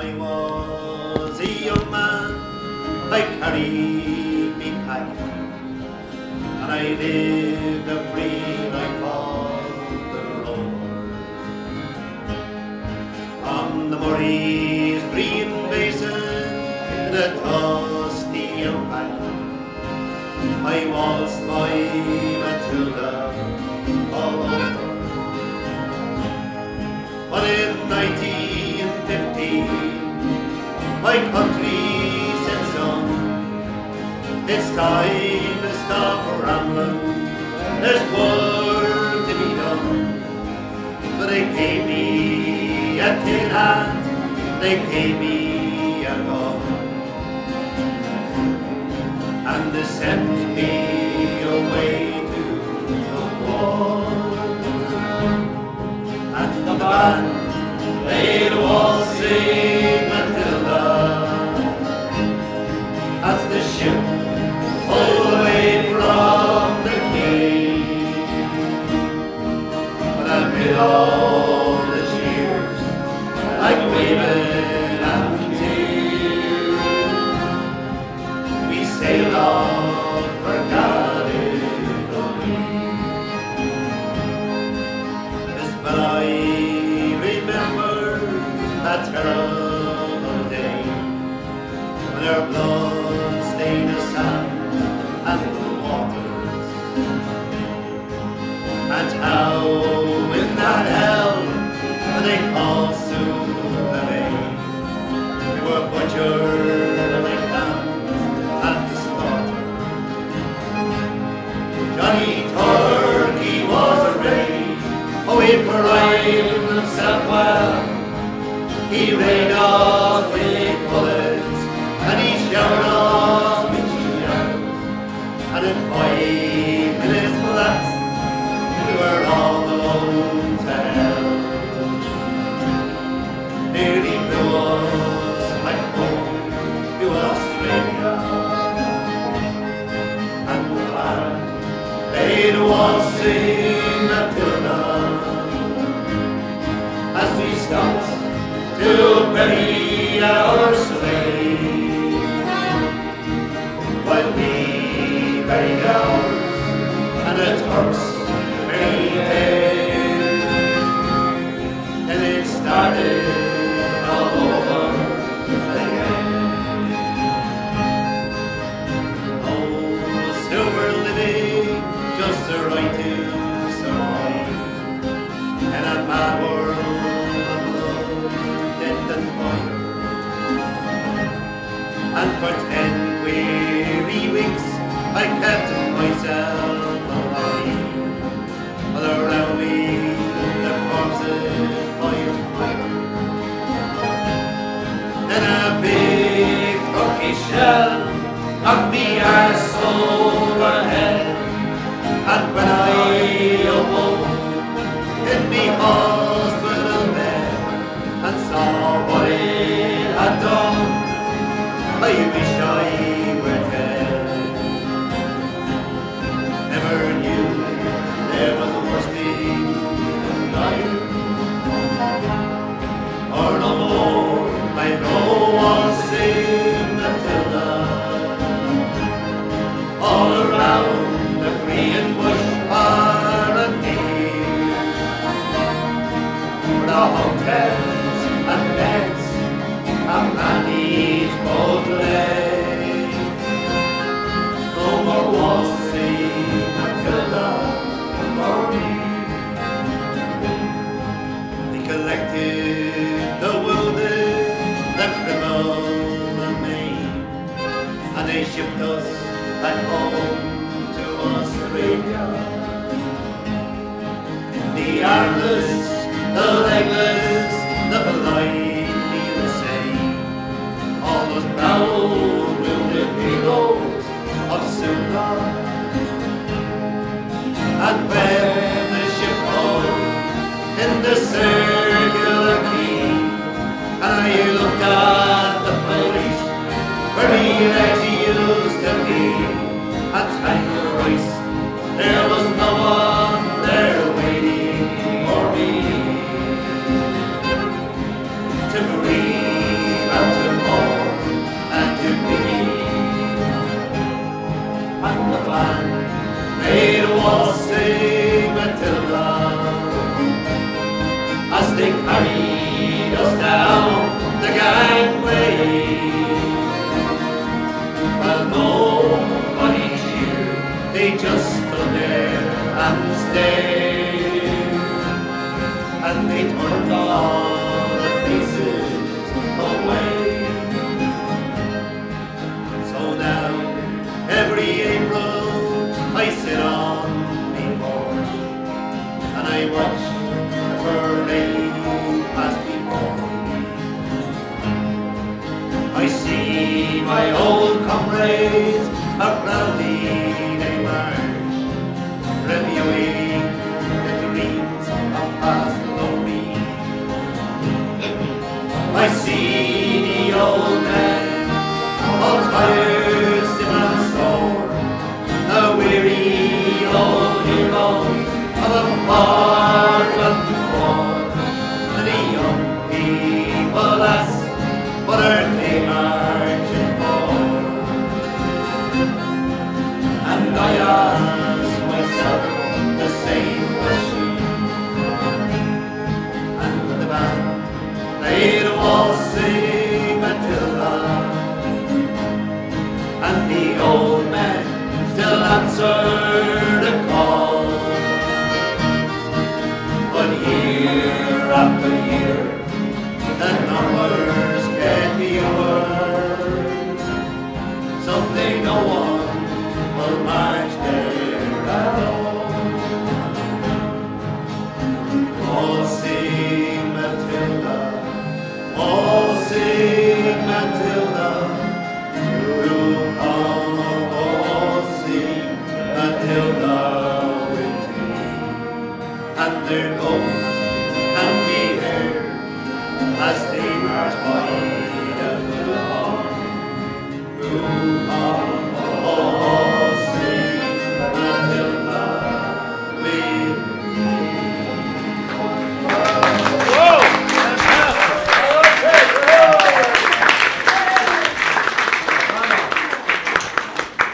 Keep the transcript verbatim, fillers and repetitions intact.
I was a young man, I carried me pack, and I lived a free life on the road. On the Murray's green basin, in a dusty outback, I waltzed my Matilda all over. But in nineteen fifty, my country said, son, it's time to stop rambling, there's work to be done. So they gave me a tin hat, they gave me a gun, and they sent me away to the war. And the band played waltzing Matilda as the ship pulled away from the quay. But amid all the cheers, like waving and tears, we sailed off for Gallipoli. Yes, but I remember that terrible day when our blood stained the sand and the waters, and how in that hell they called Sula Bay we were butchered like lambs at the slaughter. Johnny Turkey was ready, oh, he prided himself well. He rained off with bullets, and he showered off with shells, and in five minutes flat, we were all alone to hell. Nearly blew us back home to Australia, and the band played waltzing Matilda as we stopped to bury our slain, while we buried ours and the Turks buried theirs, and it started all over again. Those who were living just the right to survive in a mad world of blood, death and fire. And for ten weary weeks I kept myself alive, while around me the corpses by fire. Then a big rocky shell knocked me arse overhead, and when I awoke in me hospital bed and saw what it had done, I wish I were dead. Never knew there was a worse thing than dying, or no more I know waltzing Matilda all around the green bush far and near, where the hotels and beds a man needs both legs. No more waltzing Matilda for me. They collected the wounded, the crippled and maimed, and they shipped us back home to Australia. The armless, the legless, the blind, all those proud wounded heroes of Sula. And when the ship rolled in the circular quay, and I looked at the police where he actually used to be, and thank Christ there was no one there waiting for me to breathe as they carried us down the gangway. Well, nobody cheered, they just stood there and stared, and they turned all their faces away. So now, every April, I sit on the porch and I watch the parade pass before me. I see my old comrades are crowding a march, reviewing the dreams of past glory. I see the old men all tired, stiff and sore, the weary old heroes of a forgotten war. And the young people ask, what are they marching for? And I ask myself the same question. And the band played a waltzing Matilda, and the old man still answered the call. But year after year, the numbers get fewer. Someday no one will march there at all. Oh, sing Matilda, oh, sing Matilda, you come, oh, sing Matilda with me. And there